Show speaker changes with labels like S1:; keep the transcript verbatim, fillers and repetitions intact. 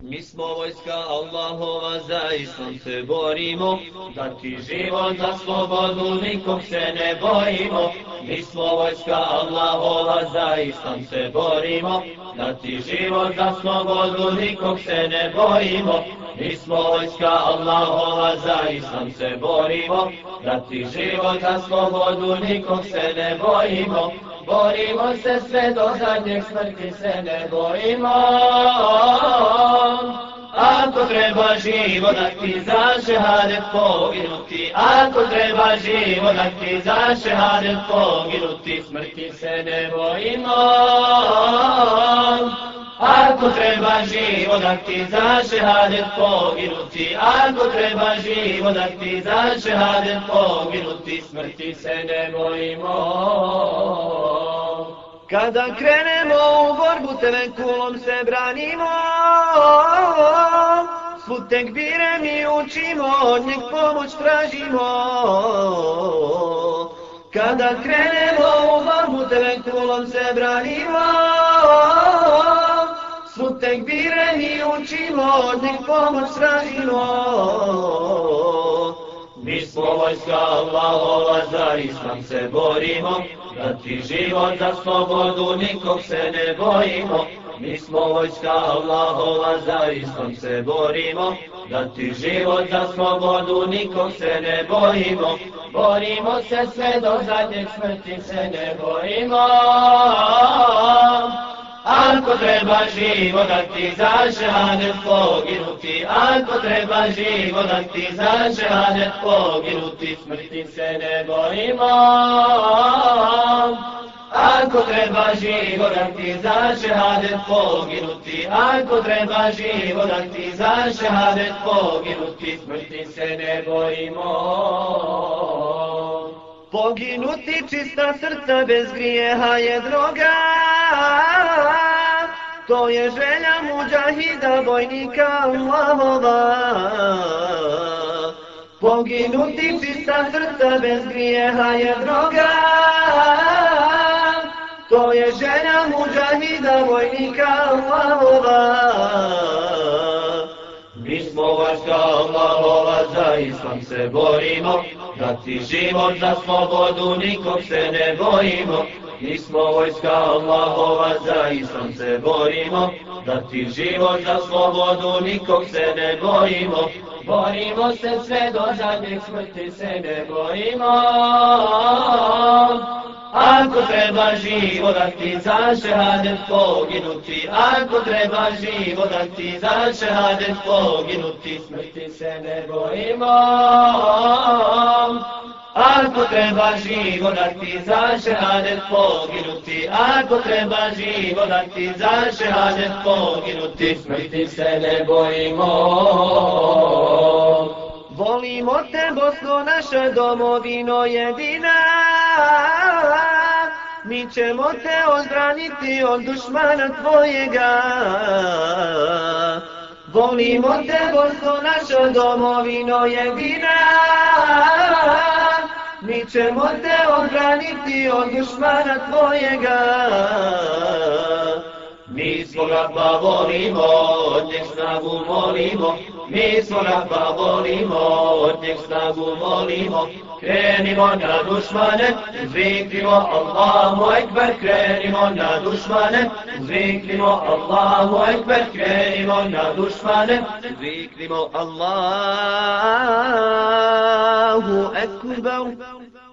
S1: Mi smo vojska Allahova, za islam se borimo, dati život za slobodu, nikog se ne bojimo. Mi smo vojska Allahova, za islam se borimo, dati život za slobodu, nikog se ne bojimo. Mi smo vojska Allahova, za islam se borimo, dati život za slobodu, nikog se ne bojimo. Borimo se sve do zadnjeg, smrti se ne bojimo. Ako treba život dati, za šehadet poginuti. Ako treba život dati, za šehadet poginuti. Smrti se ne bojimo. Ako treba život dati, za šehadet poginuti. Ako treba život dati, za šehadet poginuti. Smrti se ne bojimo. Kada krenemo u borbu, tevekulom se branimo. Svud tekbire mi učimo, od njeg pomoć tražimo. Kada krenemo u borbu, tevekulom se branimo. Svud tekbire mi učimo, od njeg pomoć tražimo. Mi smo vojska Allahova, za islam se borimo, dati život za slobodu, nikog se ne bojimo. Mi smo vojska Allahova, za islam se borimo, dati život za slobodu, nikog se ne bojimo. Borimo se sve do zadnjeg, smrti se ne bojimo. Ako treba život dati, za šehadet poginuti. Ako treba život dati, za šehadet poginuti. Smrti se ne bojimo. Ako treba život dati, za šehadet poginuti. Ako treba život dati, za šehadet poginuti. Smrti se ne bojimo. Poginuti čista srca bez grijeha je droga. To je želja muđahida, vojnika Allahova. Poginuti čista srca bez grijeha je droga. To je želja muđahida, vojnika Allahova. Mi smo vojska Allahova, za islam se borimo, dati život za slobodu, nikog se ne bojimo. Mi smo vojska Allahova, za islam se borimo, dati život za slobodu, nikog se ne bojimo. Borimo se sve do zadnjeg, smrti se ne bojimo. Ako treba život dati, za šehadet poginuti. Ako treba život dati, za šehadet poginuti. Smrti se ne bojimo. Ako treba život dati, za šehadet poginuti. Ako treba život dati, za šehadet poginuti. Smrti se ne bojimo. Volimo te, Bosno, naša domovino jedina. Mi ćemo te odbraniti od dušmana tvojega. Volimo te, Bosno, naša domovino jedina. Mi ćemo te odbraniti od dušmana tvojega. Mi svoga pa volimo, od njeg snagu molimo. Mi svoga pa volimo, od njeg snagu molimo. Krenimo na dušmane, uzviklimo Allahu Ekber. Krenimo na dušmane, uzviklimo Allahu Ekber. Krenimo na dušmane, uzviklimo Allahu Ekber.